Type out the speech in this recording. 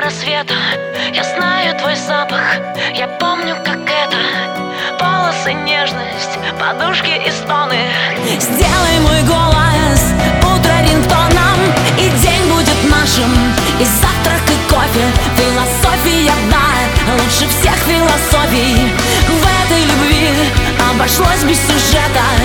рассвета. Я знаю твой запах, я помню, как это. Волосы, нежность, подушки и стоны. Сделай мой голос утро рингтоном, и день будет нашим, и завтрак, и кофе. Философия одна, лучше всех философий. В этой любви обошлось без сюжета.